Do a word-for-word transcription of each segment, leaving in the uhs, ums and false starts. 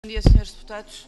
Bom dia, senhores deputados.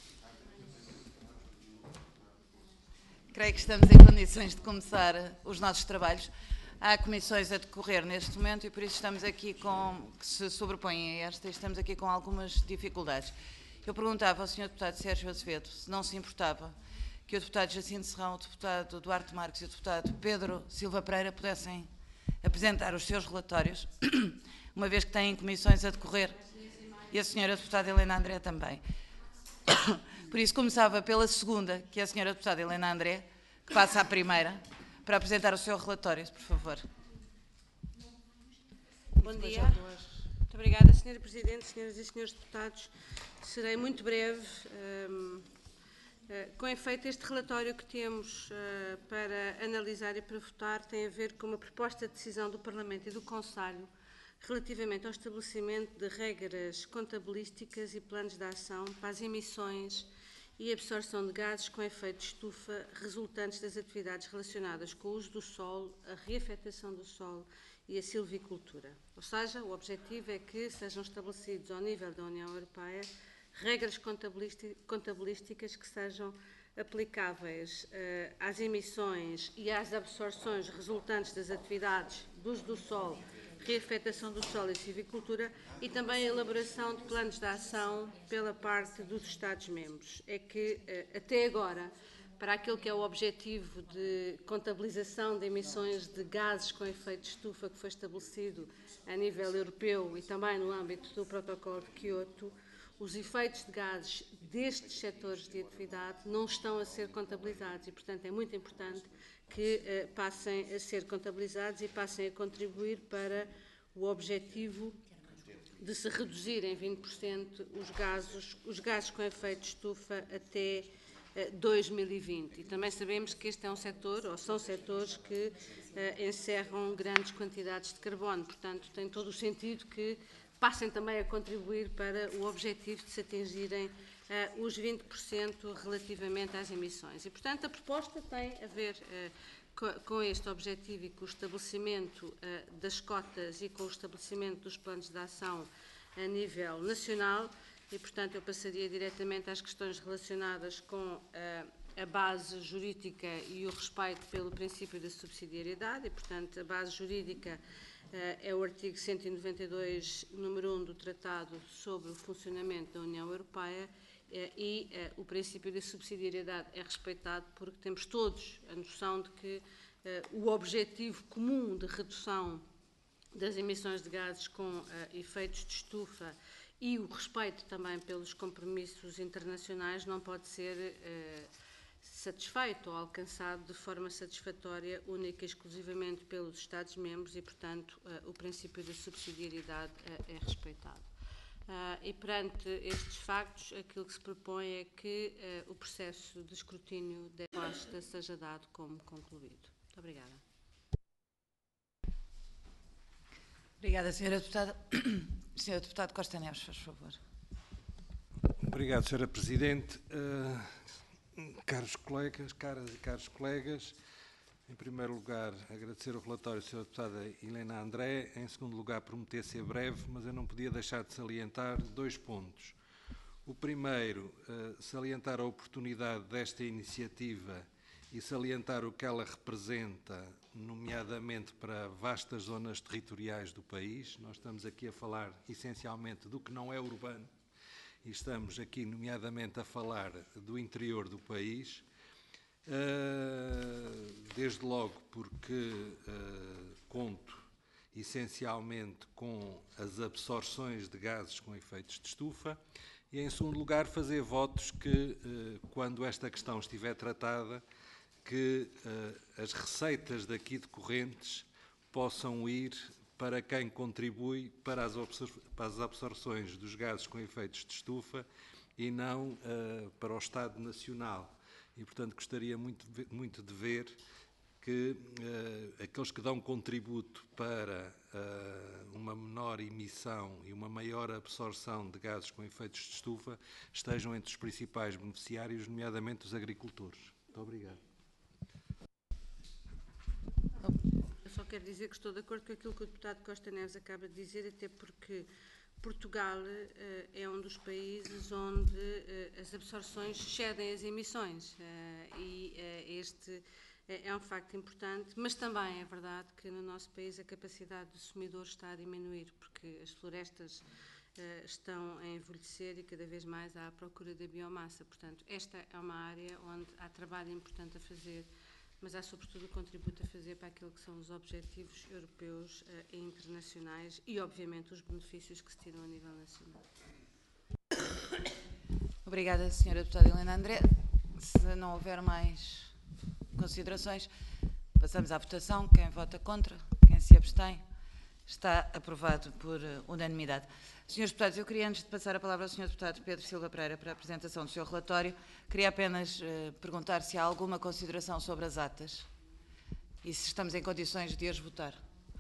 Creio que estamos em condições de começar os nossos trabalhos. Há comissões a decorrer neste momento e por isso estamos aqui com, que se sobrepõem a esta e estamos aqui com algumas dificuldades. Eu perguntava ao senhor deputado Sérgio Azevedo se não se importava que o deputado Jacinto Serrão, o deputado Duarte Marques e o deputado Pedro Silva Pereira pudessem apresentar os seus relatórios, uma vez que têm comissões a decorrer, e a senhora deputada Helena André também. Por isso começava pela segunda, que é a senhora deputada Helena André, que passa à primeira, para apresentar o seu relatório, por favor. Bom dia. Muito obrigada, senhora Presidente, senhoras e senhores deputados. Serei muito breve. Um, uh, com efeito, este relatório que temos uh, para analisar e para votar tem a ver com uma proposta de decisão do Parlamento e do Conselho relativamente ao estabelecimento de regras contabilísticas e planos de ação para as emissões e absorção de gases com efeito de estufa resultantes das atividades relacionadas com o uso do solo, a reafetação do solo e a silvicultura. Ou seja, o objetivo é que sejam estabelecidos ao nível da União Europeia regras contabilísticas que sejam aplicáveis uh, às emissões e às absorções resultantes das atividades do uso do solo, reafetação do solo e silvicultura e também a elaboração de planos de ação pela parte dos Estados-membros. É que, até agora, para aquilo que é o objetivo de contabilização de emissões de gases com efeito de estufa que foi estabelecido a nível europeu e também no âmbito do Protocolo de Quioto, os efeitos de gases destes setores de atividade não estão a ser contabilizados e, portanto, é muito importante que uh, passem a ser contabilizados e passem a contribuir para o objetivo de se reduzir em vinte por cento os gases, os gases com efeito de estufa até uh, dois mil e vinte. E também sabemos que este é um setor, ou são setores que uh, encerram grandes quantidades de carbono, portanto, tem todo o sentido que passem também a contribuir para o objetivo de se atingirem uh, os vinte por cento relativamente às emissões. E, portanto, a proposta tem a ver uh, co com este objetivo e com o estabelecimento uh, das cotas e com o estabelecimento dos planos de ação a nível nacional e, portanto, eu passaria diretamente às questões relacionadas com uh, a base jurídica e o respeito pelo princípio da subsidiariedade e, portanto, a base jurídica Uh, é o artigo cento e noventa e dois, número um do Tratado sobre o Funcionamento da União Europeia uh, e uh, o princípio da subsidiariedade é respeitado porque temos todos a noção de que uh, o objetivo comum de redução das emissões de gases com uh, efeitos de estufa e o respeito também pelos compromissos internacionais não pode ser uh, satisfeito ou alcançado de forma satisfatória única e exclusivamente pelos Estados-membros e, portanto, uh, o princípio da subsidiariedade uh, é respeitado. Uh, e, perante estes factos, aquilo que se propõe é que uh, o processo de escrutínio da proposta seja dado como concluído. Muito obrigada. Obrigada, senhora deputada. senhor Deputado Costa Neves, faz favor. Obrigado, senhora Presidente. Uh... Caros colegas, caras e caros colegas, em primeiro lugar agradecer o relatório da senhora deputada Helena André, em segundo lugar prometer ser breve, mas eu não podia deixar de salientar dois pontos. O primeiro, salientar a oportunidade desta iniciativa e salientar o que ela representa, nomeadamente para vastas zonas territoriais do país. Nós estamos aqui a falar essencialmente do que não é urbano. E estamos aqui, nomeadamente, a falar do interior do país, desde logo porque conto essencialmente com as absorções de gases com efeitos de estufa e, em segundo lugar, fazer votos que, quando esta questão estiver tratada, que as receitas daqui decorrentes possam ir para quem contribui para as, para as absorções dos gases com efeitos de estufa e não uh, para o Estado Nacional. E, portanto, gostaria muito, muito de ver que uh, aqueles que dão contributo para uh, uma menor emissão e uma maior absorção de gases com efeitos de estufa estejam entre os principais beneficiários, nomeadamente os agricultores. Muito obrigado. Eu só quero dizer que estou de acordo com aquilo que o deputado Costa Neves acaba de dizer, até porque Portugal uh, é um dos países onde uh, as absorções excedem as emissões uh, e uh, este é um facto importante, mas também é verdade que no nosso país a capacidade do consumidor está a diminuir, porque as florestas uh, estão a envelhecer e cada vez mais há a procura da biomassa. Portanto, esta é uma área onde há trabalho importante a fazer, mas há sobretudo o contributo a fazer para aquilo que são os objetivos europeus uh, e internacionais e, obviamente, os benefícios que se tiram a nível nacional. Obrigada, senhora Deputada Helena André. Se não houver mais considerações, passamos à votação. Quem vota contra? Quem se abstém? Está aprovado por unanimidade. Senhores deputados, eu queria, antes de passar a palavra ao senhor deputado Pedro Silva Pereira para a apresentação do seu relatório, queria apenas uh, perguntar se há alguma consideração sobre as atas e se estamos em condições de as votar.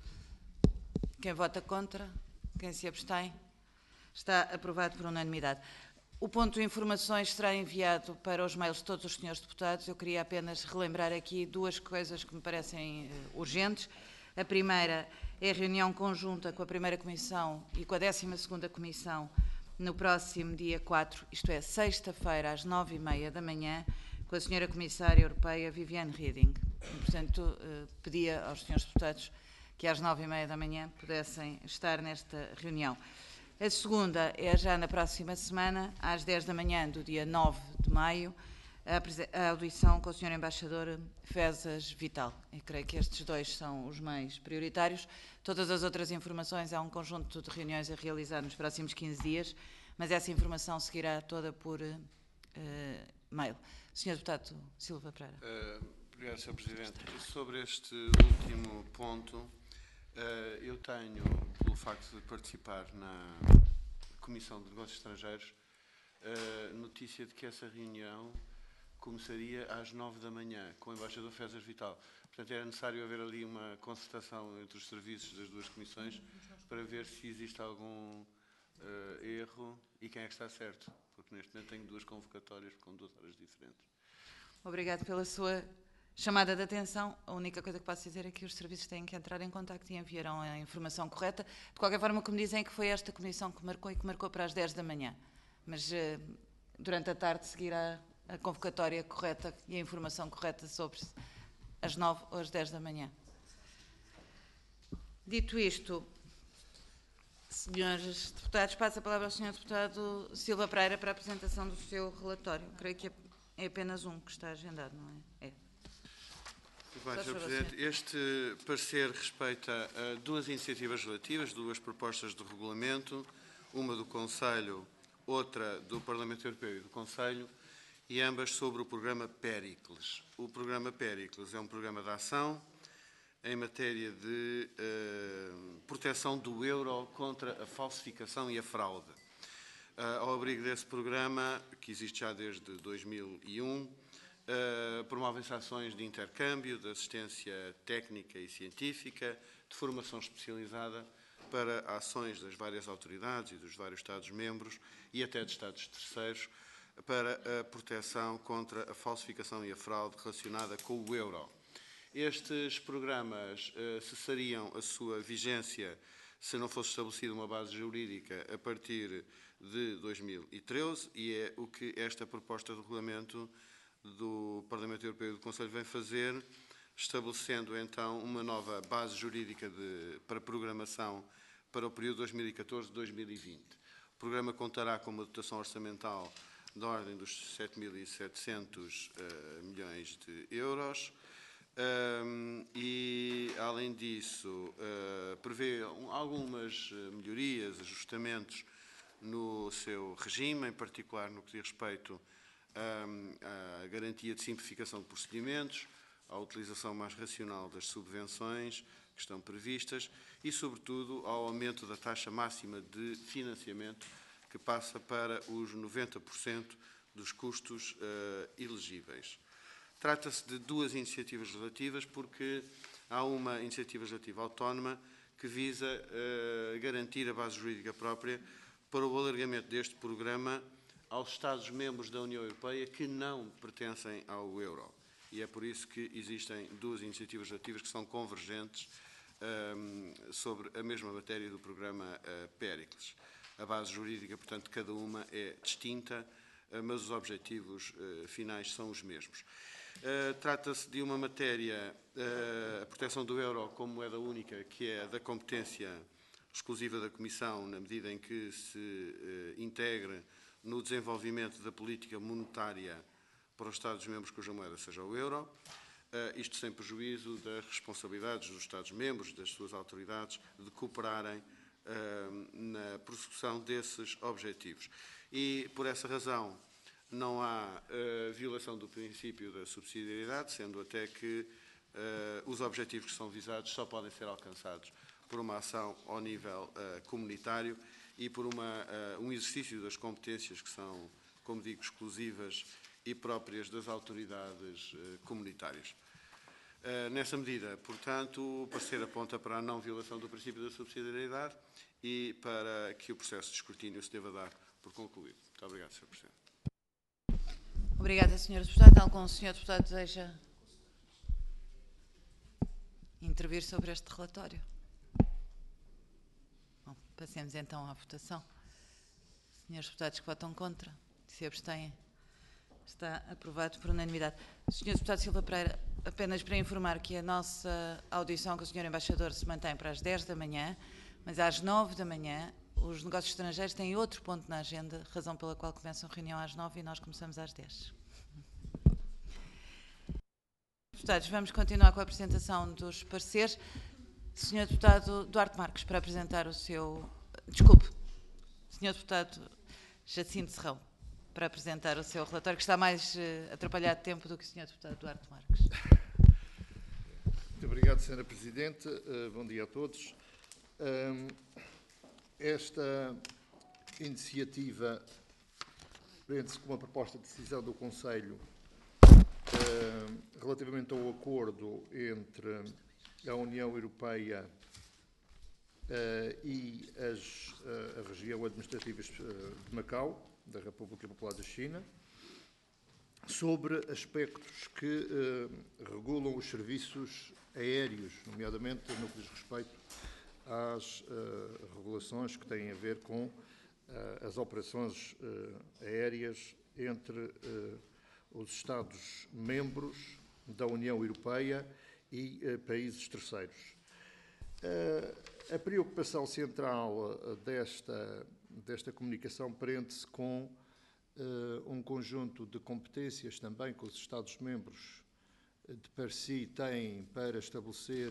Quem vota contra? Quem se abstém? Está aprovado por unanimidade. O ponto de informações será enviado para os mails de todos os senhores deputados. Eu queria apenas relembrar aqui duas coisas que me parecem uh, urgentes. A primeira é a reunião conjunta com a primeira Comissão e com a décima segunda Comissão no próximo dia quatro, isto é, sexta-feira, às nove e meia da manhã, com a senhora Comissária Europeia Viviane Reding. E, portanto, uh, pedia aos senhores deputados que às nove e meia da manhã pudessem estar nesta reunião. A segunda é já na próxima semana, às dez da manhã do dia nove de maio, a audição com o senhor Embaixador Fezas Vital. E creio que estes dois são os mais prioritários. Todas as outras informações, há um conjunto de reuniões a realizar nos próximos quinze dias, mas essa informação seguirá toda por uh, mail. senhor Deputado Silva Pereira. Uh, obrigado, senhor Presidente. Sobre este último ponto, uh, eu tenho, pelo facto de participar na Comissão de Negócios Estrangeiros, uh, notícia de que essa reunião começaria às nove da manhã, com o Embaixador Fezas Vital. Portanto, era necessário haver ali uma concertação entre os serviços das duas comissões para ver se existe algum uh, erro e quem é que está certo, porque neste momento tenho duas convocatórias com duas horas diferentes. Obrigado pela sua chamada de atenção. A única coisa que posso dizer é que os serviços têm que entrar em contacto e enviarão a informação correta. De qualquer forma, como dizem, que foi esta comissão que marcou e que marcou para as dez da manhã. Mas uh, durante a tarde seguirá a convocatória correta e a informação correta sobre as nove ou as dez da manhã. Dito isto, senhores deputados, passo a palavra ao senhor deputado Silva Pereira para a apresentação do seu relatório. Creio que é apenas um que está agendado, não é? É. Muito bem, senhor Presidente. Este parecer respeita a duas iniciativas legislativas, duas propostas de regulamento, uma do Conselho, outra do Parlamento Europeu e do Conselho, e ambas sobre o programa Péricles. O programa Péricles é um programa de ação em matéria de uh, proteção do euro contra a falsificação e a fraude. Uh, ao abrigo desse programa, que existe já desde dois mil e um, uh, promove-se ações de intercâmbio, de assistência técnica e científica, de formação especializada para ações das várias autoridades e dos vários Estados-membros e até de Estados terceiros, para a proteção contra a falsificação e a fraude relacionada com o euro. Estes programas uh, cessariam a sua vigência se não fosse estabelecida uma base jurídica a partir de dois mil e treze e é o que esta proposta de regulamento do Parlamento Europeu e do Conselho vem fazer, estabelecendo então uma nova base jurídica de, para programação para o período dois mil e catorze a dois mil e vinte. O programa contará com uma dotação orçamental da ordem dos sete mil e setecentos uh, milhões de euros um, e, além disso, uh, prevê um, algumas melhorias, ajustamentos no seu regime, em particular no que diz respeito um, à garantia de simplificação de procedimentos, à utilização mais racional das subvenções que estão previstas e, sobretudo, ao aumento da taxa máxima de financiamento que passa para os noventa por cento dos custos uh, elegíveis. Trata-se de duas iniciativas legislativas, porque há uma iniciativa legislativa autónoma que visa uh, garantir a base jurídica própria para o alargamento deste programa aos Estados-membros da União Europeia que não pertencem ao euro. E é por isso que existem duas iniciativas legislativas que são convergentes um, sobre a mesma matéria do programa uh, Péricles. a base jurídica, portanto, cada uma é distinta, mas os objetivos finais são os mesmos. Trata-se de uma matéria, a proteção do euro como moeda única, que é da competência exclusiva da Comissão, na medida em que se integre no desenvolvimento da política monetária para os Estados-membros cuja moeda seja o euro, isto sem prejuízo das responsabilidades dos Estados-membros, das suas autoridades, de cooperarem na prossecução desses objetivos. E, por essa razão, não há uh, violação do princípio da subsidiariedade, sendo até que uh, os objetivos que são visados só podem ser alcançados por uma ação ao nível uh, comunitário e por uma, uh, um exercício das competências que são, como digo, exclusivas e próprias das autoridades uh, comunitárias. Uh, nessa medida, portanto, o parecer aponta para a não violação do princípio da subsidiariedade e para que o processo de escrutínio se deva dar por concluído. Muito obrigado, senhor Presidente. Obrigada, senhor Deputado. Algum senhor Deputado deseja intervir sobre este relatório? Bom, passemos então à votação. Senhores deputados que votam contra, se abstêm, está aprovado por unanimidade. senhor Deputado Silva Pereira, apenas para informar que a nossa audição com o senhor Embaixador se mantém para as dez da manhã, mas às nove da manhã os negócios estrangeiros têm outro ponto na agenda, razão pela qual começam a reunião às nove e nós começamos às dez. Deputados, vamos continuar com a apresentação dos pareceres. senhor Deputado Duarte Marques, para apresentar o seu... Desculpe. senhor Deputado Jacinto Serrão, para apresentar o seu relatório, que está mais uh, atrapalhado de tempo do que o senhor Deputado Duarte Marques. Muito obrigado, senhora Presidente. Uh, bom dia a todos. Um, esta iniciativa prende-se com uma proposta de decisão do Conselho uh, relativamente ao acordo entre a União Europeia uh, e as, uh, a região administrativa de Macau, da República Popular da China, sobre aspectos que uh, regulam os serviços aéreos, nomeadamente no que diz respeito às uh, regulações que têm a ver com uh, as operações uh, aéreas entre uh, os Estados-membros da União Europeia e uh, países terceiros. Uh, a preocupação central uh, desta, desta comunicação prende-se com uh, um conjunto de competências também que os Estados-membros uh, de per si têm para estabelecer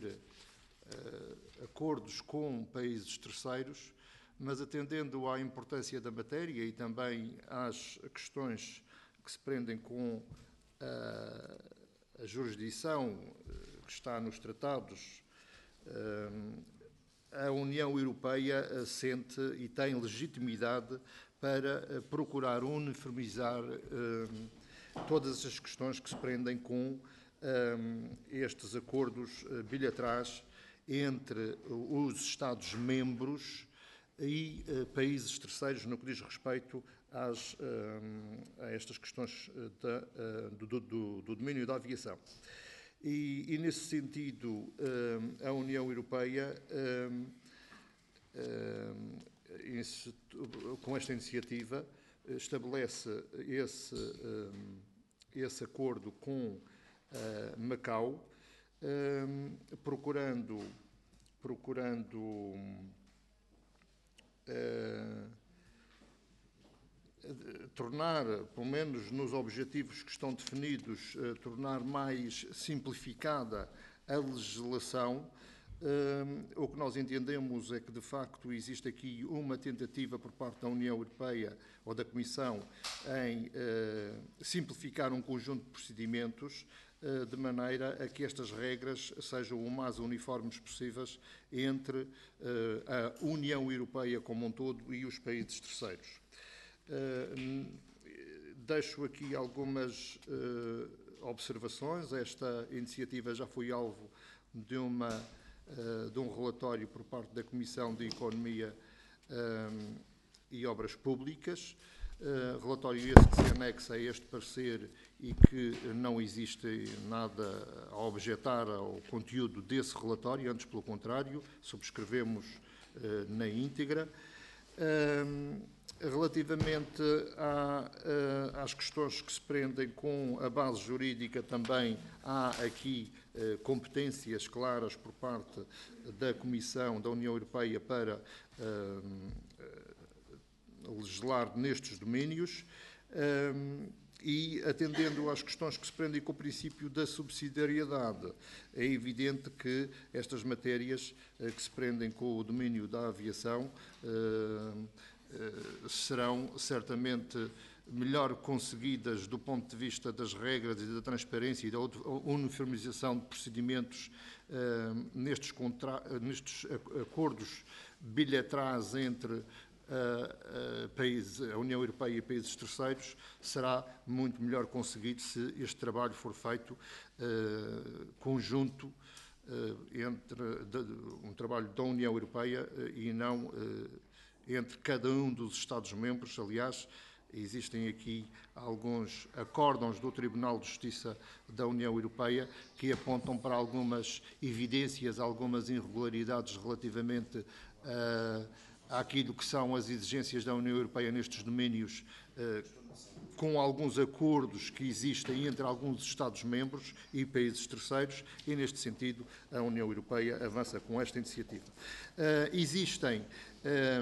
uh, acordos com países terceiros, mas atendendo à importância da matéria e também às questões que se prendem com uh, a jurisdição uh, que está nos tratados, uh, a União Europeia sente e tem legitimidade para procurar uniformizar uh, todas as questões que se prendem com uh, estes acordos uh, bilaterais entre os Estados-membros e uh, países terceiros no que diz respeito às, uh, a estas questões da, uh, do, do, do domínio da aviação. E, e nesse sentido, uh, a União Europeia, uh, uh, esse, com esta iniciativa, estabelece esse, uh, esse acordo com uh, Macau, uh, procurando, procurando uh, tornar, pelo menos nos objetivos que estão definidos, uh, tornar mais simplificada a legislação. Uh, o que nós entendemos é que, de facto, existe aqui uma tentativa por parte da União Europeia ou da Comissão em uh, simplificar um conjunto de procedimentos uh, de maneira a que estas regras sejam o mais uniformes possíveis entre uh, a União Europeia como um todo e os países terceiros. Uh, deixo aqui algumas uh, observações. Esta iniciativa já foi alvo de, uma, uh, de um relatório por parte da Comissão de Economia uh, e Obras Públicas, uh, relatório esse que se anexa a este parecer e que não existe nada a objetar ao conteúdo desse relatório, antes pelo contrário, subscrevemos uh, na íntegra. Um, relativamente à, uh, às questões que se prendem com a base jurídica, também há aqui uh, competências claras por parte da Comissão da União Europeia para uh, uh, legislar nestes domínios. Um, E, atendendo às questões que se prendem com o princípio da subsidiariedade, é evidente que estas matérias eh, que se prendem com o domínio da aviação eh, eh, serão certamente melhor conseguidas do ponto de vista das regras e da transparência e da uniformização de procedimentos eh, nestes, contra... nestes acordos bilaterais entre A, a, países, a União Europeia e países terceiros, será muito melhor conseguido se este trabalho for feito uh, conjunto uh, entre de, um trabalho da União Europeia uh, e não uh, entre cada um dos Estados-membros. Aliás, existem aqui alguns acórdãos do Tribunal de Justiça da União Europeia que apontam para algumas evidências, algumas irregularidades relativamente a àquilo que são as exigências da União Europeia nestes domínios, eh, com alguns acordos que existem entre alguns Estados-membros e países terceiros, e, neste sentido, a União Europeia avança com esta iniciativa. Eh, existem eh,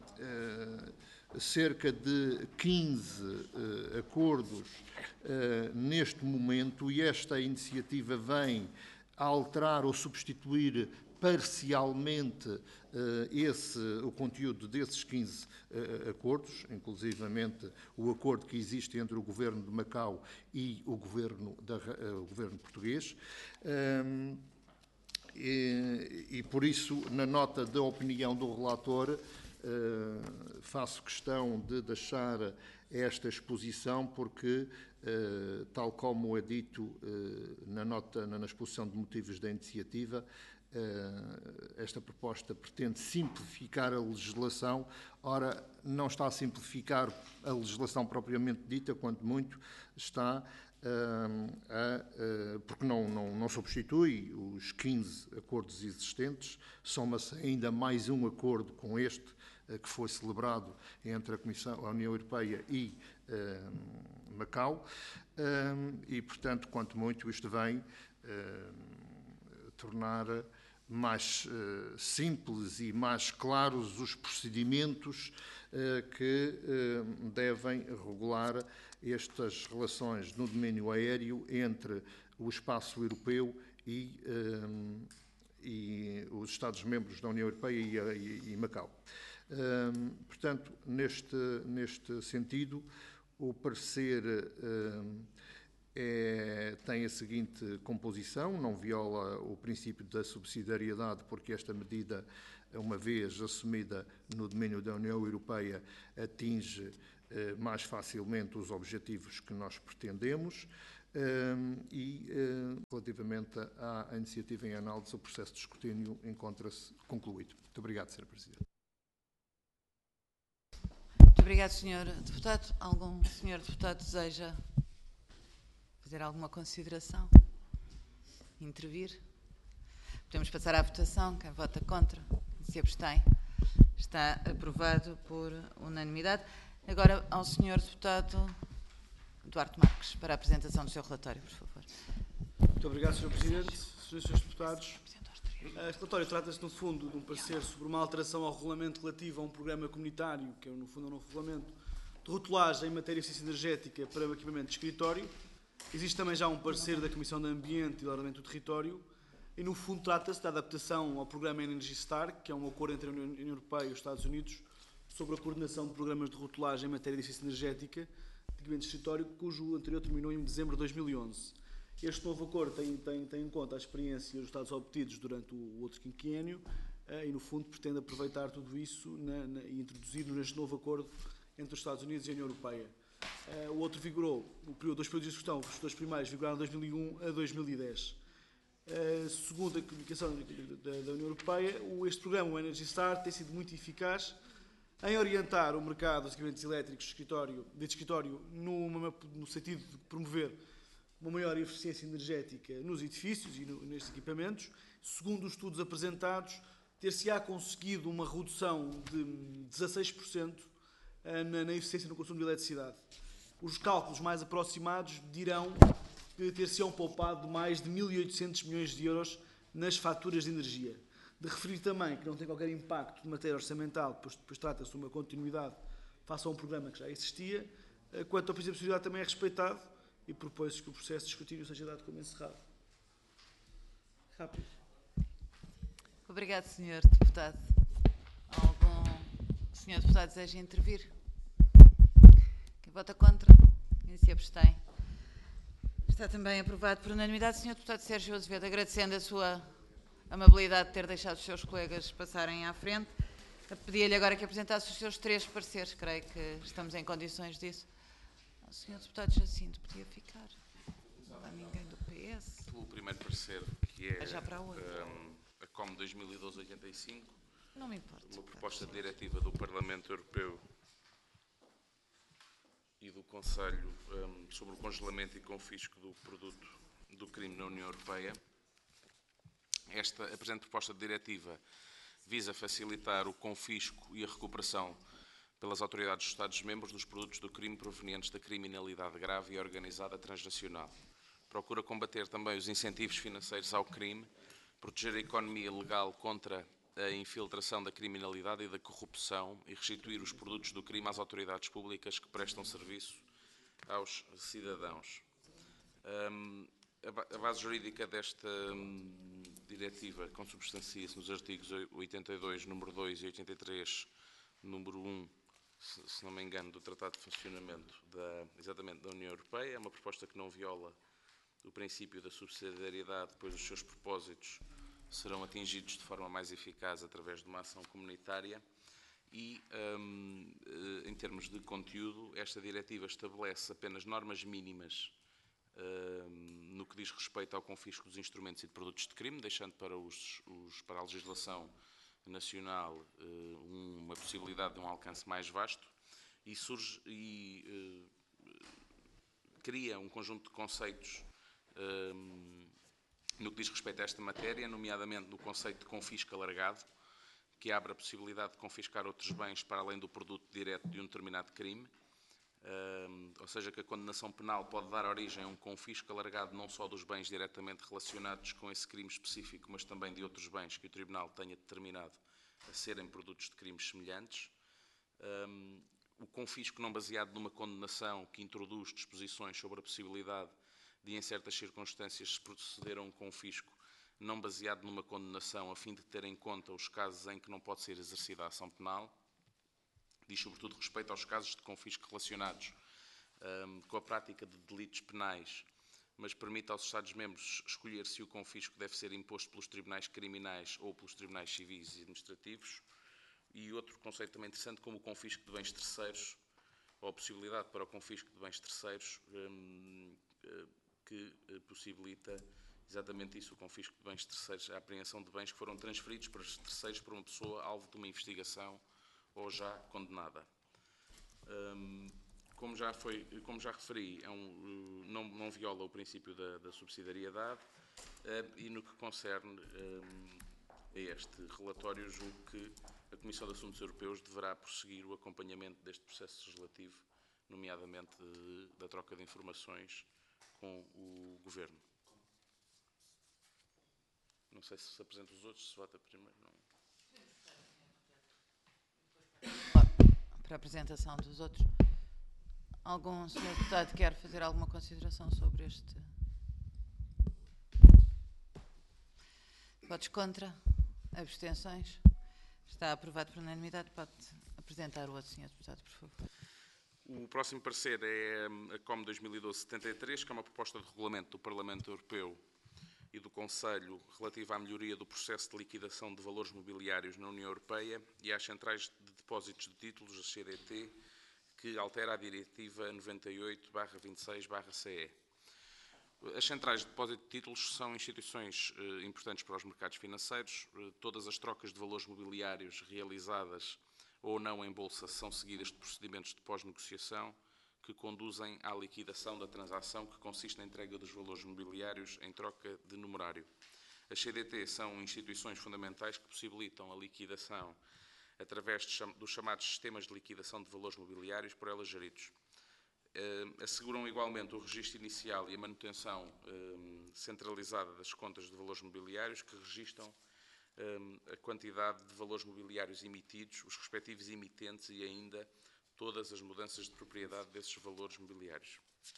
eh, cerca de quinze eh, acordos eh, neste momento, e esta iniciativa vem a alterar ou substituir parcialmente uh, esse, o conteúdo desses quinze uh, acordos, inclusivamente o acordo que existe entre o Governo de Macau e o Governo, da, uh, o governo português. Um, e, e, por isso, na nota da opinião do relator, uh, faço questão de deixar esta exposição, porque, uh, tal como é dito uh, na nota, na exposição de motivos da iniciativa, esta proposta pretende simplificar a legislação. Ora, não está a simplificar a legislação propriamente dita, quanto muito está a, a, porque não, não, não substitui os quinze acordos existentes, soma-se ainda mais um acordo com este, que foi celebrado entre a Comissão, a União Europeia e um, Macau, um, e, portanto, quanto muito isto vem um, tornar mais uh, simples e mais claros os procedimentos uh, que uh, devem regular estas relações no domínio aéreo entre o espaço europeu e, um, e os Estados-membros da União Europeia e, e, e Macau. Um, portanto, neste, neste sentido, o parecer um, É, tem a seguinte composição: não viola o princípio da subsidiariedade, porque esta medida, uma vez assumida no domínio da União Europeia, atinge eh, mais facilmente os objetivos que nós pretendemos, eh, e, eh, relativamente à, à iniciativa em análise, o processo de escrutínio encontra-se concluído. Muito obrigado, senhora Presidente. Muito obrigado, senhor Deputado. Algum senhor Deputado deseja fazer alguma consideração? Intervir? Podemos passar à votação. Quem vota contra? Se abstém? Está aprovado por unanimidade. Agora ao senhor Deputado Duarte Marques, para a apresentação do seu relatório, por favor. Muito obrigado, senhor Presidente. Senhoras e senhores deputados, este relatório trata-se, no fundo, de um parecer sobre uma alteração ao regulamento relativo a um programa comunitário, que é, no fundo, um novo regulamento de rotulagem em matéria de eficiência energética para o equipamento de escritório. Existe também já um parecer da Comissão de Ambiente e do Ordenamento do Território e, no fundo, trata-se da adaptação ao programa Energy Star, que é um acordo entre a União Europeia e os Estados Unidos sobre a coordenação de programas de rotulagem em matéria de eficiência energética de equipamento de escritório, cujo anterior terminou em dezembro de dois mil e onze. Este novo acordo tem, tem, tem em conta a experiência e os resultados obtidos durante o outro quinquênio eh, e, no fundo, pretende aproveitar tudo isso na, na, e introduzir neste novo acordo entre os Estados Unidos e a União Europeia. Uh, o outro vigorou, o período, dois períodos de execução, os dois primeiros vigoraram de dois mil e um a dois mil e dez. Uh, segundo a comunicação da, da União Europeia, o, este programa, o Energy Star, tem sido muito eficaz em orientar o mercado dos equipamentos elétricos de escritório, de escritório numa, no sentido de promover uma maior eficiência energética nos edifícios e no, nestes equipamentos. Segundo os estudos apresentados, ter-se-á conseguido uma redução de dezasseis por cento na, na eficiência no consumo de eletricidade. Os cálculos mais aproximados dirão que ter-se-ão poupado mais de mil e oitocentos milhões de euros nas faturas de energia. De referir também que não tem qualquer impacto de matéria orçamental, pois, pois trata-se de uma continuidade face a um programa que já existia. Quanto ao princípio de subsidiariedade também é respeitado e propõe-se que o processo de escrutínio seja dado como encerrado. Rápido. Obrigado, senhor Deputado. Algum senhor Deputado deseja intervir? Quem vota contra? Quem se abstém? Está também aprovado por unanimidade. senhor Deputado Sérgio Azevedo, agradecendo a sua amabilidade de ter deixado os seus colegas passarem à frente, pedia-lhe agora que apresentasse os seus três pareceres. Creio que estamos em condições disso. O senhor Deputado Jacinto podia ficar. Não há ninguém do P S. O primeiro parecer, que é, é já para um, a C O M dois mil e doze oitenta e cinco, não me importa, uma proposta de diretiva do Parlamento Europeu e do Conselho um, sobre o congelamento e confisco do produto do crime na União Europeia. Esta a presente proposta de diretiva visa facilitar o confisco e a recuperação pelas autoridades dos Estados-membros dos produtos do crime provenientes da criminalidade grave e organizada transnacional. Procura combater também os incentivos financeiros ao crime, proteger a economia legal contra a infiltração da criminalidade e da corrupção e restituir os produtos do crime às autoridades públicas que prestam serviço aos cidadãos. Um, a base jurídica desta um, diretiva consubstancia-se nos artigos oitenta e dois, número dois, e oitenta e três, número um, se, se não me engano, do Tratado de Funcionamento da, exatamente da União Europeia. É uma proposta que não viola o princípio da subsidiariedade, pois os seus propósitos serão atingidos de forma mais eficaz através de uma ação comunitária e, um, em termos de conteúdo, esta diretiva estabelece apenas normas mínimas um, no que diz respeito ao confisco dos instrumentos e de produtos de crime, deixando para, os, os, para a legislação nacional uh, uma possibilidade de um alcance mais vasto e, surge, e uh, cria um conjunto de conceitos um, no que diz respeito a esta matéria, nomeadamente no conceito de confisco alargado, que abre a possibilidade de confiscar outros bens para além do produto direto de um determinado crime, um, ou seja, que a condenação penal pode dar origem a um confisco alargado não só dos bens diretamente relacionados com esse crime específico, mas também de outros bens que o Tribunal tenha determinado a serem produtos de crimes semelhantes. Um, o confisco não baseado numa condenação que introduz disposições sobre a possibilidade de, em certas circunstâncias, se proceder a um confisco não baseado numa condenação, a fim de ter em conta os casos em que não pode ser exercida a ação penal. Diz, sobretudo, respeito aos casos de confisco relacionados um, com a prática de delitos penais, mas permite aos Estados-membros escolher se o confisco deve ser imposto pelos tribunais criminais ou pelos tribunais civis e administrativos. E outro conceito também interessante, como o confisco de bens terceiros, ou a possibilidade para o confisco de bens terceiros, um, que possibilita exatamente isso, o confisco de bens terceiros, a apreensão de bens que foram transferidos para terceiros por uma pessoa alvo de uma investigação ou já condenada. Um, como, já foi, como já referi, é um, não, não viola o princípio da, da subsidiariedade uh, e no que concerne um, a este relatório, julgo que a Comissão de Assuntos Europeus deverá prosseguir o acompanhamento deste processo legislativo, nomeadamente de, da troca de informações com o Governo. Não sei se se apresentam os outros, se vota primeiro. Não. Para a apresentação dos outros, algum senhor deputado quer fazer alguma consideração sobre este? Votos contra? Abstenções? Está aprovado por unanimidade. Pode apresentar o outro senhor deputado, por favor. O próximo parecer é a C O M dois mil e doze setenta e três, que é uma proposta de regulamento do Parlamento Europeu e do Conselho relativa à melhoria do processo de liquidação de valores mobiliários na União Europeia e às centrais de depósitos de títulos, a C D T, que altera a Diretiva noventa e oito barra vinte e seis barra C E. As centrais de depósito de títulos são instituições eh, importantes para os mercados financeiros. Eh, todas as trocas de valores mobiliários realizadas ou não em bolsa são seguidas de procedimentos de pós-negociação que conduzem à liquidação da transação, que consiste na entrega dos valores mobiliários em troca de numerário. As C D T são instituições fundamentais que possibilitam a liquidação através de cham dos chamados sistemas de liquidação de valores mobiliários por elas geridos. Uh, asseguram igualmente o registro inicial e a manutenção uh, centralizada das contas de valores mobiliários que registam uh, a quantidade de valores mobiliários emitidos, os respectivos emitentes e ainda todas as mudanças de propriedade desses valores mobiliários.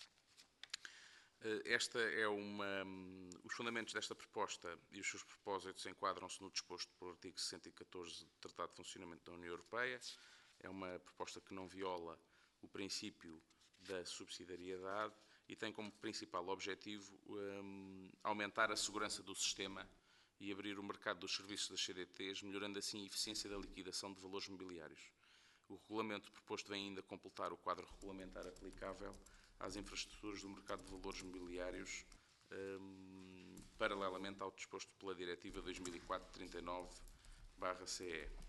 Uh, esta é uma, um, os fundamentos desta proposta e os seus propósitos enquadram-se no disposto pelo artigo sessenta e catorze do Tratado de Funcionamento da União Europeia. É uma proposta que não viola o princípio da subsidiariedade e tem como principal objetivo um, aumentar a segurança do sistema e abrir o mercado dos serviços das C D Ts, melhorando assim a eficiência da liquidação de valores mobiliários. O regulamento proposto vem ainda completar o quadro regulamentar aplicável às infraestruturas do mercado de valores mobiliários, um, paralelamente ao disposto pela Diretiva dois mil e quatro trinta e nove barra C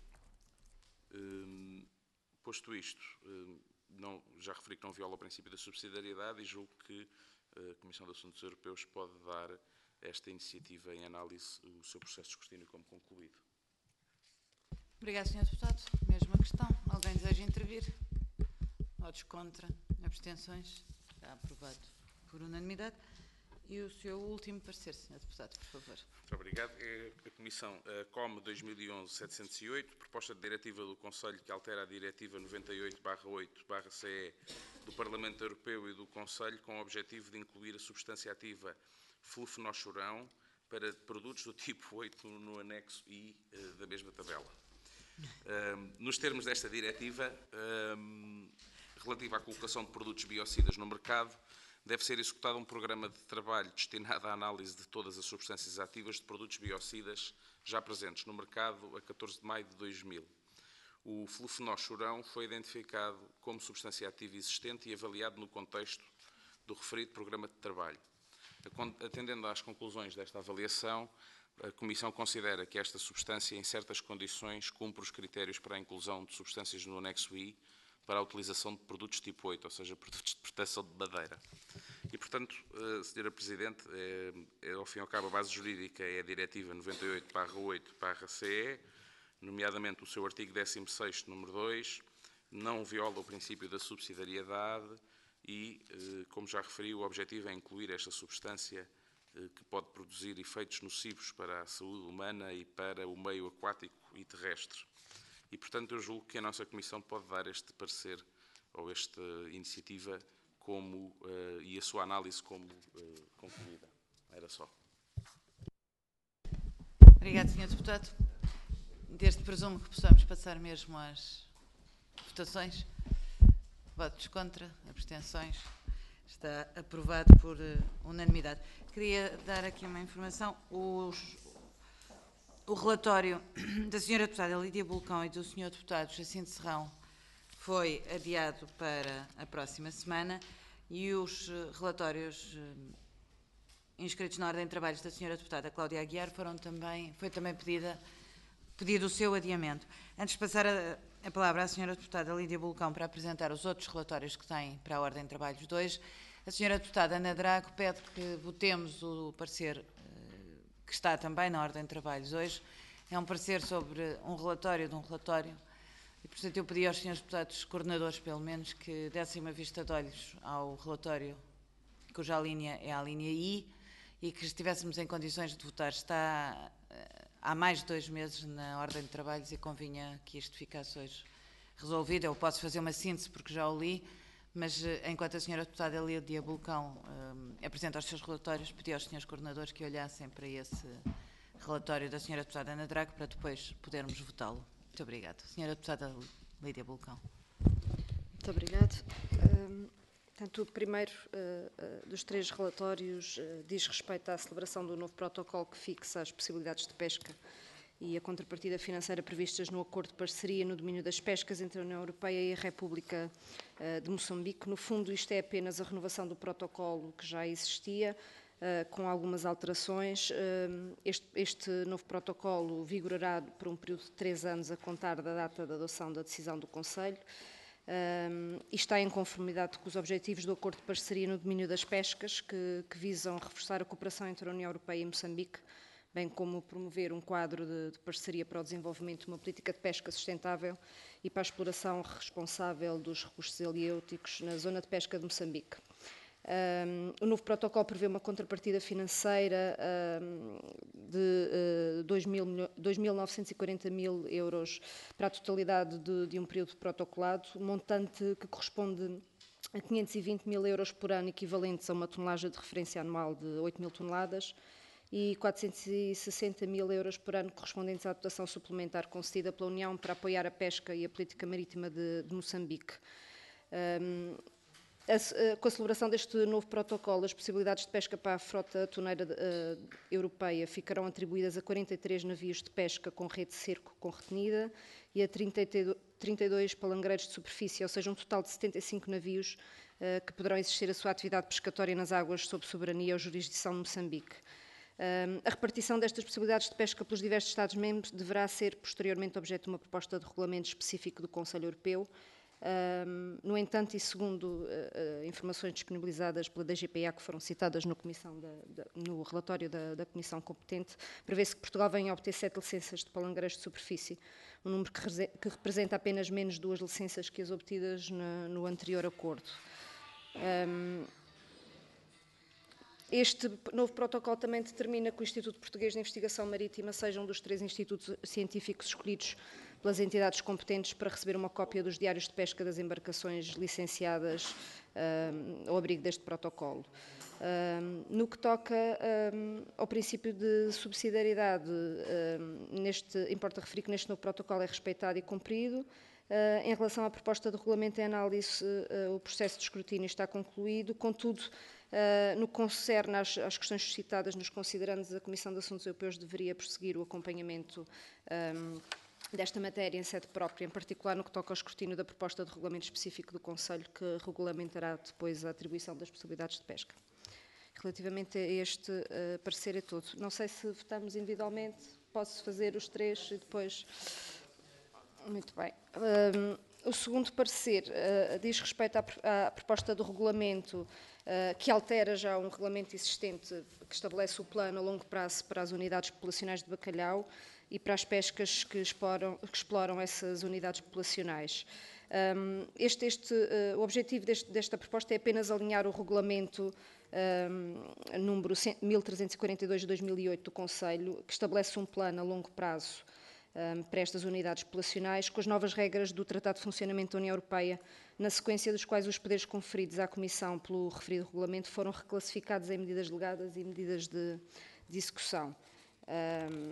E. Um, posto isto, um, Não, já referi que não viola o princípio da subsidiariedade e julgo que a Comissão de Assuntos Europeus pode dar a esta iniciativa em análise o seu processo de escrutínio como concluído. Obrigado, senhor Deputado. Mesma questão. Alguém deseja intervir? Votos contra? Abstenções? Está aprovado por unanimidade. E o seu último parecer, senhor Deputado, por favor. Muito obrigado. É a Comissão a C O M dois mil e onze setecentos e oito, proposta de diretiva do Conselho que altera a Diretiva noventa e oito barra oito barra C E do Parlamento Europeu e do Conselho com o objetivo de incluir a substância ativa flufenoxurão para produtos do tipo oito no anexo I uh, da mesma tabela. Um, nos termos desta diretiva, um, relativa à colocação de produtos biocidas no mercado, deve ser executado um programa de trabalho destinado à análise de todas as substâncias ativas de produtos biocidas já presentes no mercado a catorze de maio de dois mil. O flufenoxurão foi identificado como substância ativa existente e avaliado no contexto do referido programa de trabalho. Atendendo às conclusões desta avaliação, a Comissão considera que esta substância, em certas condições, cumpre os critérios para a inclusão de substâncias no anexo I para a utilização de produtos tipo oito, ou seja, produtos de proteção de madeira. E, portanto, senhora Presidente, é, é, ao fim e ao cabo, a base jurídica é a Diretiva noventa e oito barra oito barra C E, nomeadamente o seu artigo décimo sexto, número dois, não viola o princípio da subsidiariedade e, como já referi, o objetivo é incluir esta substância que pode produzir efeitos nocivos para a saúde humana e para o meio aquático e terrestre. E, portanto, eu julgo que a nossa Comissão pode dar este parecer ou esta iniciativa como, uh, e a sua análise como uh, concluída. Era só. Obrigado, senhor Deputado. Desde presumo que possamos passar mesmo às votações. Votos contra, abstenções. Está aprovado por uh, unanimidade. Queria dar aqui uma informação. Os, o relatório da senhora Deputada Lídia Bulcão e do senhor Deputado Jacinto Serrão foi adiado para a próxima semana e os relatórios uh, inscritos na ordem de trabalhos da senhora Deputada Cláudia Aguiar foram também, foi também pedida, pedido o seu adiamento. Antes de passar a, a palavra à senhora Deputada Lídia Bulcão para apresentar os outros relatórios que têm para a ordem de trabalhos de hoje, a senhora Deputada Ana Drago pede que votemos o parecer uh, que está também na ordem de trabalhos hoje. É um parecer sobre um relatório de um relatório e, portanto, eu pedi aos senhores deputados coordenadores, pelo menos, que dessem uma vista de olhos ao relatório cuja linha é a linha I e que estivéssemos em condições de votar. Está uh, há mais de dois meses na ordem de trabalhos e convinha que isto ficasse hoje resolvido. Eu posso fazer uma síntese porque já o li, mas enquanto a senhora deputada Lídia Bulcão uh, apresenta os seus relatórios, pedi aos senhores coordenadores que olhassem para esse relatório da senhora deputada Ana Drago para depois podermos votá-lo. Muito obrigada. Senhora deputada Lídia Bulcão. Muito obrigada. Um, portanto, o primeiro uh, uh, dos três relatórios uh, diz respeito à celebração do novo protocolo que fixa as possibilidades de pesca e a contrapartida financeira previstas no acordo de parceria no domínio das pescas entre a União Europeia e a República uh, de Moçambique. No fundo, isto é apenas a renovação do protocolo que já existia, uh, com algumas alterações. Uh, este, este novo protocolo vigorará por um período de três anos a contar da data da adoção da decisão do Conselho. Um, e está em conformidade com os objetivos do acordo de parceria no domínio das pescas, que, que visam reforçar a cooperação entre a União Europeia e Moçambique bem como promover um quadro de, de parceria para o desenvolvimento de uma política de pesca sustentável e para a exploração responsável dos recursos helióticos na zona de pesca de Moçambique. Um, o novo protocolo prevê uma contrapartida financeira um, de uh, dois mil novecentos e quarenta mil euros para a totalidade de, de um período protocolado, montante que corresponde a quinhentos e vinte mil euros por ano, equivalentes a uma tonelagem de referência anual de oito mil toneladas, e quatrocentos e sessenta mil euros por ano, correspondentes à dotação suplementar concedida pela União para apoiar a pesca e a política marítima de, de Moçambique. Um, A, com a celebração deste novo protocolo, as possibilidades de pesca para a frota atuneira uh, europeia ficarão atribuídas a quarenta e três navios de pesca com rede de cerco com retenida e a trinta e dois palangreiros de superfície, ou seja, um total de setenta e cinco navios uh, que poderão exercer a sua atividade pescatória nas águas sob soberania ou jurisdição de Moçambique. Um, a repartição destas possibilidades de pesca pelos diversos Estados-membros deverá ser posteriormente objeto de uma proposta de regulamento específico do Conselho Europeu. Um, no entanto, e segundo uh, uh, informações disponibilizadas pela D G P A, que foram citadas no, comissão da, da, no relatório da, da Comissão competente, prevê-se que Portugal venha a obter sete licenças de palangreiros de superfície, um número que, que representa apenas menos duas licenças que as obtidas na, no anterior acordo. Um, Este novo protocolo também determina que o Instituto Português de Investigação Marítima seja um dos três institutos científicos escolhidos pelas entidades competentes para receber uma cópia dos diários de pesca das embarcações licenciadas um, ao abrigo deste protocolo. Um, no que toca um, ao princípio de subsidiariedade, um, neste, importa referir que neste novo protocolo é respeitado e cumprido. Uh, em relação à proposta de regulamento em análise, uh, o processo de escrutínio está concluído, contudo, uh, no que concerne às, às questões suscitadas nos considerandos, a Comissão de Assuntos Europeus deveria prosseguir o acompanhamento um, desta matéria em sede própria, em particular no que toca ao escrutínio da proposta de regulamento específico do Conselho, que regulamentará depois a atribuição das possibilidades de pesca. Relativamente a este uh, parecer é tudo. Não sei se votamos individualmente, posso fazer os três e depois... Muito bem. Um, o segundo parecer uh, diz respeito à, à proposta do regulamento uh, que altera já um regulamento existente que estabelece o plano a longo prazo para as unidades populacionais de bacalhau e para as pescas que exploram, que exploram essas unidades populacionais. Um, este, este, uh, o objetivo deste, desta proposta é apenas alinhar o regulamento um, número mil trezentos e quarenta e dois de dois mil e oito do Conselho, que estabelece um plano a longo prazo Um, para estas unidades populacionais, com as novas regras do Tratado de Funcionamento da União Europeia, na sequência dos quais os poderes conferidos à Comissão pelo referido regulamento foram reclassificados em medidas delegadas e medidas de, de execução. Um,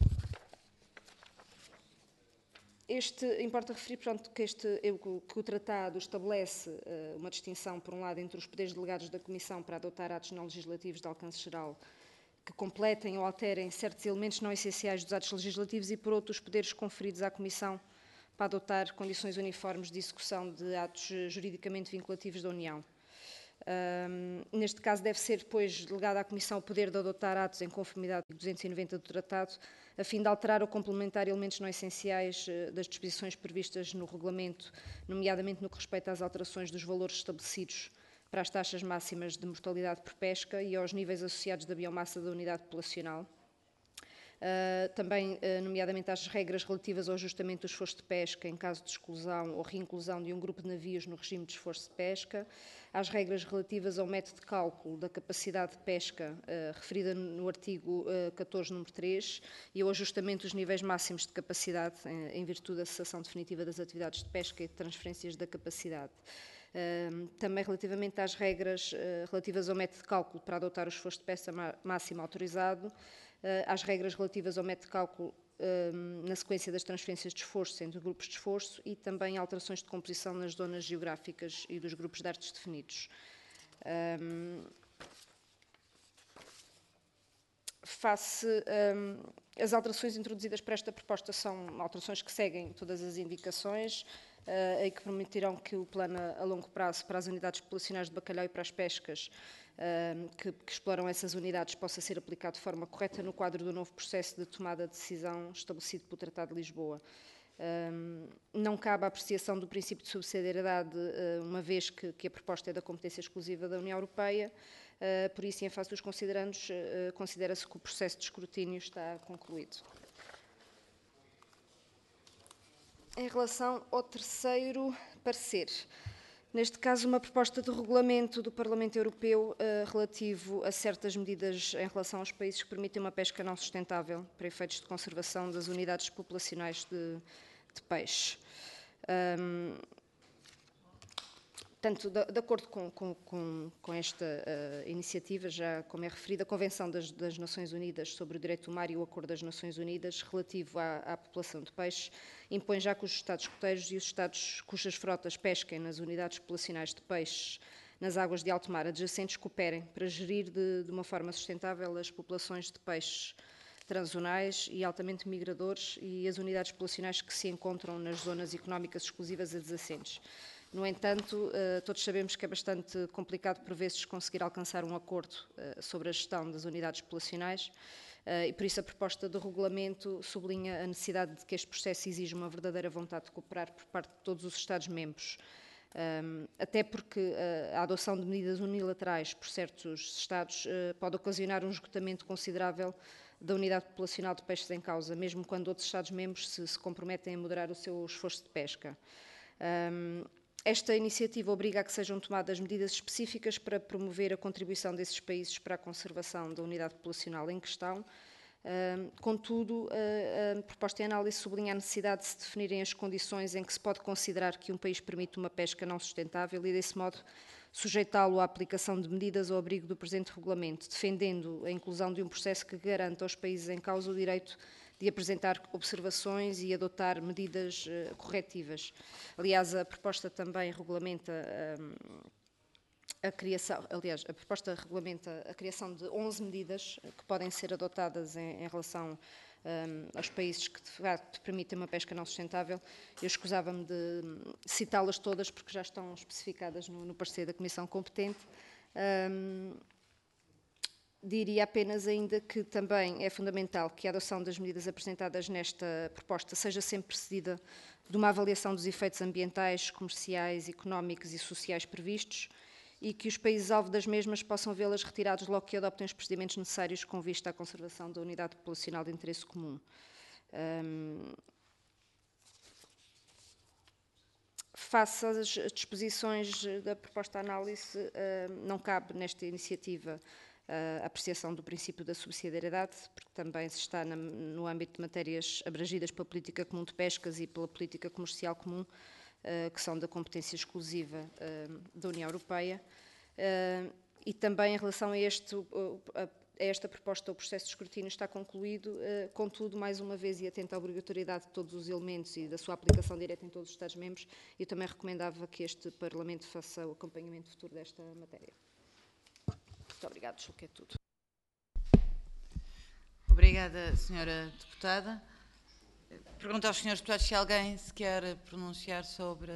este, importa referir, portanto, que, este, que o Tratado estabelece uh, uma distinção, por um lado, entre os poderes delegados da Comissão para adotar atos não legislativos de alcance geral que completem ou alterem certos elementos não essenciais dos atos legislativos e, por outro, os poderes conferidos à Comissão para adotar condições uniformes de execução de atos juridicamente vinculativos da União. Um, neste caso, deve ser, pois, delegado à Comissão o poder de adotar atos em conformidade com o duzentos e noventa do Tratado, a fim de alterar ou complementar elementos não essenciais uh, das disposições previstas no regulamento, nomeadamente no que respeita às alterações dos valores estabelecidos para as taxas máximas de mortalidade por pesca e aos níveis associados da biomassa da unidade populacional. Uh, também, uh, nomeadamente, às regras relativas ao ajustamento do esforço de pesca em caso de exclusão ou reinclusão de um grupo de navios no regime de esforço de pesca, às regras relativas ao método de cálculo da capacidade de pesca uh, referida no artigo uh, catorze, número três, e ao ajustamento dos níveis máximos de capacidade em, em virtude da cessação definitiva das atividades de pesca e de transferências da capacidade. Uh, também relativamente às regras uh, relativas ao método de cálculo para adotar o esforço de pesca máximo autorizado, uh, às regras relativas ao método de cálculo uh, na sequência das transferências de esforço entre grupos de esforço e também alterações de composição nas zonas geográficas e dos grupos de artes definidos. Um, face um, as alterações introduzidas para esta proposta são alterações que seguem todas as indicações uh, e que permitirão que o plano a longo prazo para as unidades populacionais de bacalhau e para as pescas uh, que, que exploram essas unidades possa ser aplicado de forma correta no quadro do novo processo de tomada de decisão estabelecido pelo Tratado de Lisboa. Um, não cabe a apreciação do princípio de subsidiariedade, uh, uma vez que, que a proposta é da competência exclusiva da União Europeia, uh, por isso, em face dos considerandos, uh, considera-se que o processo de escrutínio está concluído. Em relação ao terceiro parecer, neste caso uma proposta de regulamento do Parlamento Europeu uh, relativo a certas medidas em relação aos países que permitem uma pesca não sustentável para efeitos de conservação das unidades populacionais de, de peixe. Um, Portanto, de, de acordo com, com, com, com esta uh, iniciativa, já como é referida, a Convenção das, das Nações Unidas sobre o Direito do Mar e o Acordo das Nações Unidas relativo à, à população de peixe impõe já que os Estados coteiros e os Estados cujas frotas pesquem nas unidades populacionais de peixes nas águas de alto mar adjacentes cooperem para gerir de, de uma forma sustentável as populações de peixes transzonais e altamente migradores e as unidades populacionais que se encontram nas zonas económicas exclusivas adjacentes. No entanto, todos sabemos que é bastante complicado, por vezes, conseguir alcançar um acordo sobre a gestão das unidades populacionais e, por isso, a proposta de regulamento sublinha a necessidade de que este processo exija uma verdadeira vontade de cooperar por parte de todos os Estados-membros, até porque a adoção de medidas unilaterais por certos Estados pode ocasionar um esgotamento considerável da unidade populacional de peixes em causa, mesmo quando outros Estados-membros se, se comprometem a moderar o seu esforço de pesca. Esta iniciativa obriga a que sejam tomadas medidas específicas para promover a contribuição desses países para a conservação da unidade populacional em questão. Contudo, a proposta em análise sublinha a necessidade de se definirem as condições em que se pode considerar que um país permite uma pesca não sustentável e, desse modo, sujeitá-lo à aplicação de medidas ao abrigo do presente regulamento, defendendo a inclusão de um processo que garanta aos países em causa o direito de apresentar observações e adotar medidas uh, corretivas. Aliás, a proposta também regulamenta um, a criação, aliás, a proposta regulamenta a criação de onze medidas que podem ser adotadas em, em relação um, aos países que de facto permitem uma pesca não sustentável. Eu escusava-me de citá-las todas porque já estão especificadas no, no parecer da Comissão competente. Um, Diria apenas ainda que também é fundamental que a adoção das medidas apresentadas nesta proposta seja sempre precedida de uma avaliação dos efeitos ambientais, comerciais, económicos e sociais previstos e que os países-alvo das mesmas possam vê-las retirados logo que adoptem os procedimentos necessários com vista à conservação da unidade populacional de interesse comum. Um, face às disposições da proposta de análise, uh, não cabe nesta iniciativa a apreciação do princípio da subsidiariedade, porque também se está na, no âmbito de matérias abrangidas pela política comum de pescas e pela política comercial comum, uh, que são da competência exclusiva uh, da União Europeia. Uh, e também em relação a, este, uh, a, a esta proposta, o processo de escrutínio está concluído, uh, contudo, mais uma vez, e atento à obrigatoriedade de todos os elementos e da sua aplicação direta em todos os Estados-membros, eu também recomendava que este Parlamento faça o acompanhamento futuro desta matéria. Muito obrigada, julgo que é tudo. Obrigada, senhora deputada. Pergunto aos senhores deputados se alguém se quer pronunciar sobre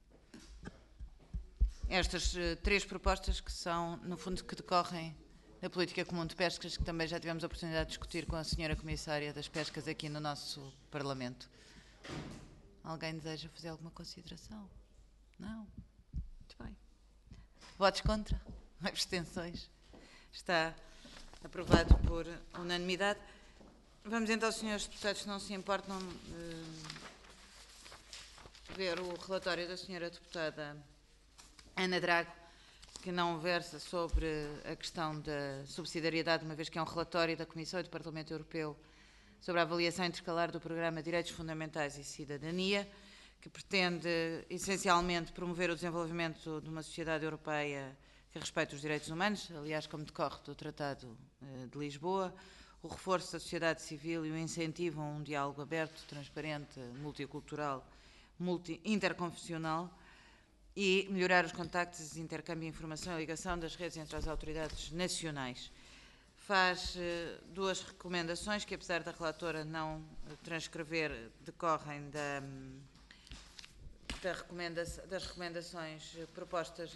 estas uh, três propostas que são, no fundo, que decorrem da política comum de pescas, que também já tivemos a oportunidade de discutir com a senhora comissária das pescas aqui no nosso Parlamento. Alguém deseja fazer alguma consideração? Não? Muito bem. Votos contra? Abstenções? Está aprovado por unanimidade. Vamos então, senhores deputados, se não se importam, uh, ver o relatório da senhora deputada Ana Drago, que não versa sobre a questão da subsidiariedade, uma vez que é um relatório da Comissão e do Parlamento Europeu sobre a avaliação intercalar do Programa de Direitos Fundamentais e Cidadania, que pretende essencialmente promover o desenvolvimento de uma sociedade europeia que respeite os direitos humanos, aliás, como decorre do Tratado de Lisboa, o reforço da sociedade civil e o incentivo a um diálogo aberto, transparente, multicultural, multi interconfessional e melhorar os contactos, intercâmbio de informação e ligação das redes entre as autoridades nacionais. Faz uh, duas recomendações que, apesar da relatora não transcrever, decorrem da, da recomenda das recomendações propostas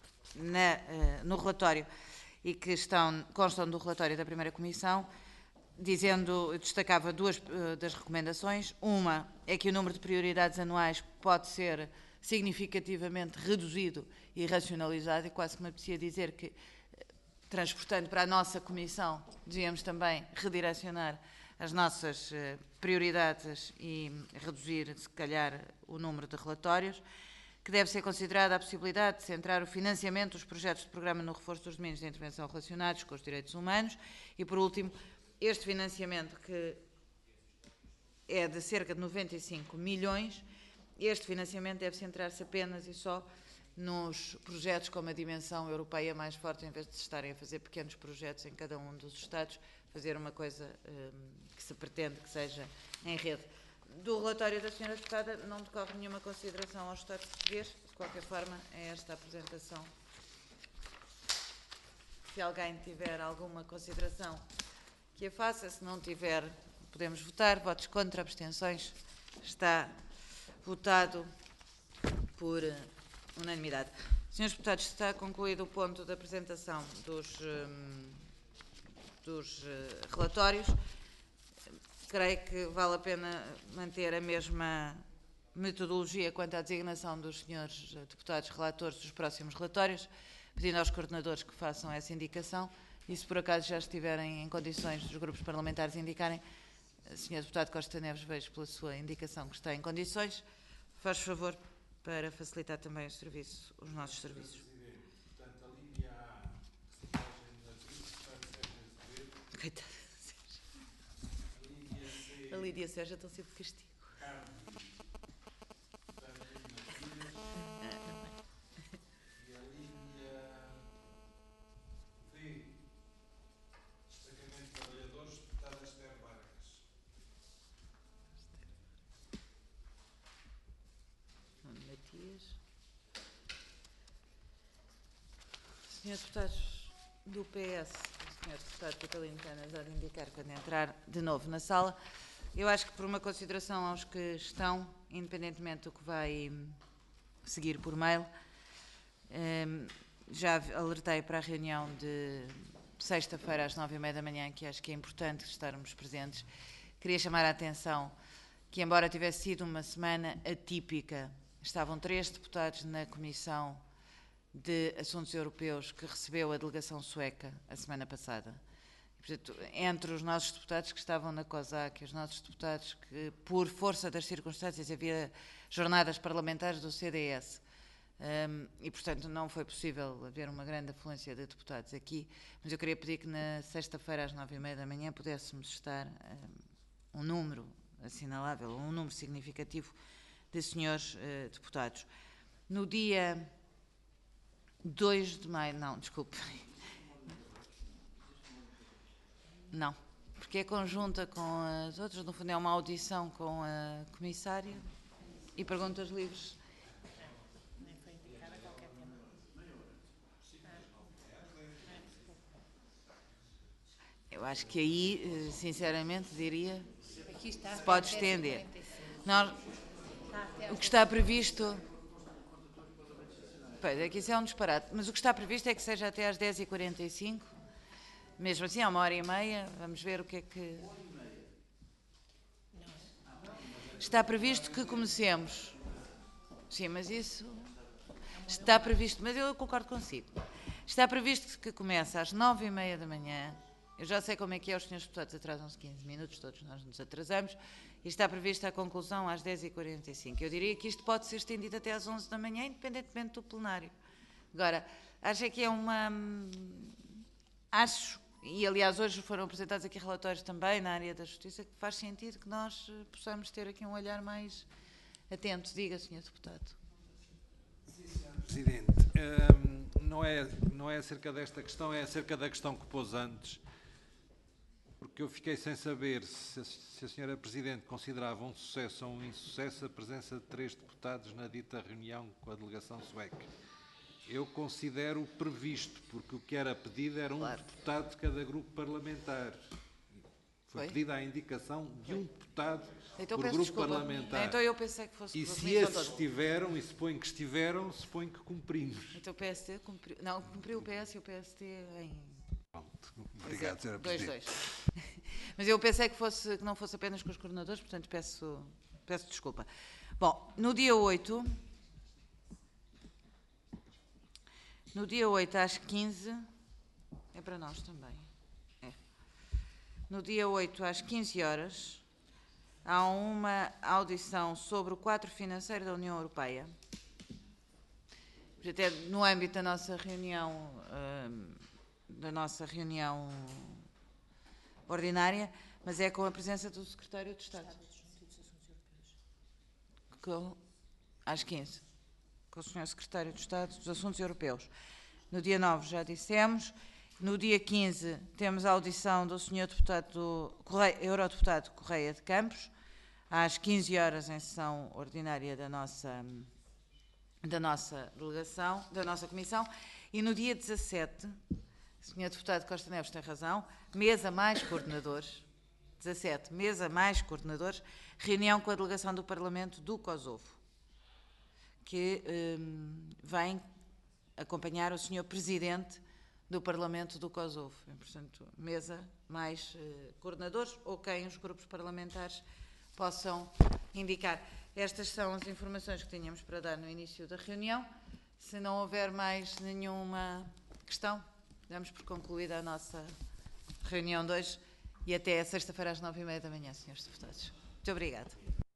na, uh, no relatório e que estão, constam do relatório da primeira Comissão. dizendo, destacava duas uh, das recomendações. Uma é que o número de prioridades anuais pode ser significativamente reduzido e racionalizado, e quase que me apetecia dizer que, transportando para a nossa comissão, devíamos também redirecionar as nossas uh, prioridades e reduzir, se calhar, o número de relatórios, que deve ser considerada a possibilidade de centrar o financiamento dos projetos de programa no reforço dos domínios de intervenção relacionados com os direitos humanos e, por último, este financiamento, que é de cerca de noventa e cinco milhões, este financiamento deve centrar-se apenas e só nos projetos com uma dimensão europeia mais forte, em vez de estarem a fazer pequenos projetos em cada um dos Estados, fazer uma coisa um, que se pretende que seja em rede. Do relatório da senhora Deputada não decorre nenhuma consideração ao Estado português, de qualquer forma é esta a apresentação. Se alguém tiver alguma consideração que a faça, se não tiver, podemos votar. Votos contra, abstenções, está votado por unanimidade. Senhores deputados, está concluído o ponto da apresentação dos, um, dos uh, relatórios. Creio que vale a pena manter a mesma metodologia quanto à designação dos senhores deputados relatores dos próximos relatórios, pedindo aos coordenadores que façam essa indicação e, se por acaso já estiverem em condições dos grupos parlamentares indicarem, senhor deputado Costa Neves, vejo pela sua indicação que está em condições, faz favor para facilitar também o serviço, os nossos serviços. Portanto, a linha A, secretagem da Sérgio Azevedo. Coitada. A Lídia e a Sérgio estão sempre de castigo. E a linha B, destacamento de trabalhadores, deputada Esther Vargas. Matias. senhores deputados do P S, o senhor deputado Catalino Canas há de indicar quando entrar de novo na sala. Eu acho que, por uma consideração aos que estão, independentemente do que vai seguir por mail, já alertei para a reunião de sexta-feira às nove e meia da manhã, que acho que é importante estarmos presentes. Queria chamar a atenção que, embora tivesse sido uma semana atípica, estavam três deputados na Comissão de Assuntos Europeus que recebeu a delegação sueca a semana passada. Portanto, entre os nossos deputados que estavam na COSAC e os nossos deputados que, por força das circunstâncias, havia jornadas parlamentares do C D S, um, e, portanto, não foi possível haver uma grande afluência de deputados aqui, mas eu queria pedir que na sexta-feira às nove e meia da manhã pudéssemos estar um, um número assinalável, um número significativo de senhores uh, deputados. No dia dois de maio, não, desculpe, não, porque é conjunta com as outras, no fundo é uma audição com a comissária e perguntas livres. Eu acho que aí, sinceramente, diria, se pode estender. Nós, o que está previsto... Pois, é que isso é um disparate, mas o que está previsto é que seja até às dez e quarenta e cinco, mesmo assim, há uma hora e meia, vamos ver o que é que... Está previsto que comecemos... Sim, mas isso... Está previsto, mas eu concordo consigo. Está previsto que comece às nove e meia da manhã. Eu já sei como é que é, os senhores deputados atrasam-se quinze minutos, todos nós nos atrasamos, e está prevista a conclusão às dez e quarenta e cinco. Eu diria que isto pode ser estendido até às onze da manhã, independentemente do plenário. Agora, acho que é uma... Acho, e aliás hoje foram apresentados aqui relatórios também na área da Justiça, que faz sentido que nós possamos ter aqui um olhar mais atento. Diga, senhor deputado. Sim, senhor Presidente. Um, não, é, não é acerca desta questão, é acerca da questão que pôs antes, porque eu fiquei sem saber se, se a senhora Presidente considerava um sucesso ou um insucesso a presença de três deputados na dita reunião com a delegação sueca. Eu considero previsto, porque o que era pedido era um claro. deputado de cada grupo parlamentar. Foi, Foi? pedida a indicação de um deputado então, por grupo desculpa. parlamentar. Então eu pensei que fosse... E se esses estiveram, e suponho que estiveram, suponho que cumprimos. Então o P S T cumpriu... Não, cumpriu o P S e o P S T em... Pronto. Obrigado, senhora Presidente. Dois, dois. Mas eu pensei que, fosse, que não fosse apenas com os coordenadores, portanto peço, peço desculpa. Bom, no dia oito, no dia oito às quinze, é para nós também, é. No dia oito às quinze horas, há uma audição sobre o quadro financeiro da União Europeia. Até no âmbito da nossa reunião, da nossa reunião ordinária, mas é com a presença do Secretário de Estado. Com, às quinze, com o senhor Secretário de Estado dos Assuntos Europeus. No dia nove já dissemos. No dia quinze temos a audição do senhor deputado, Correia, Eurodeputado Correia de Campos, às quinze horas em sessão ordinária da nossa, da nossa delegação, da nossa comissão. E no dia dezassete, o senhor Deputado Costa Neves tem razão, mesa mais coordenadores, dezassete, mesa mais coordenadores, reunião com a delegação do Parlamento do Kosovo, que hum, vem acompanhar o senhor Presidente do Parlamento do Kosovo. E, portanto, mesa mais eh, coordenadores ou quem os grupos parlamentares possam indicar. Estas são as informações que tínhamos para dar no início da reunião. Se não houver mais nenhuma questão, damos por concluída a nossa reunião de hoje e até sexta-feira às nove e meia da manhã, senhores deputados. Muito obrigada.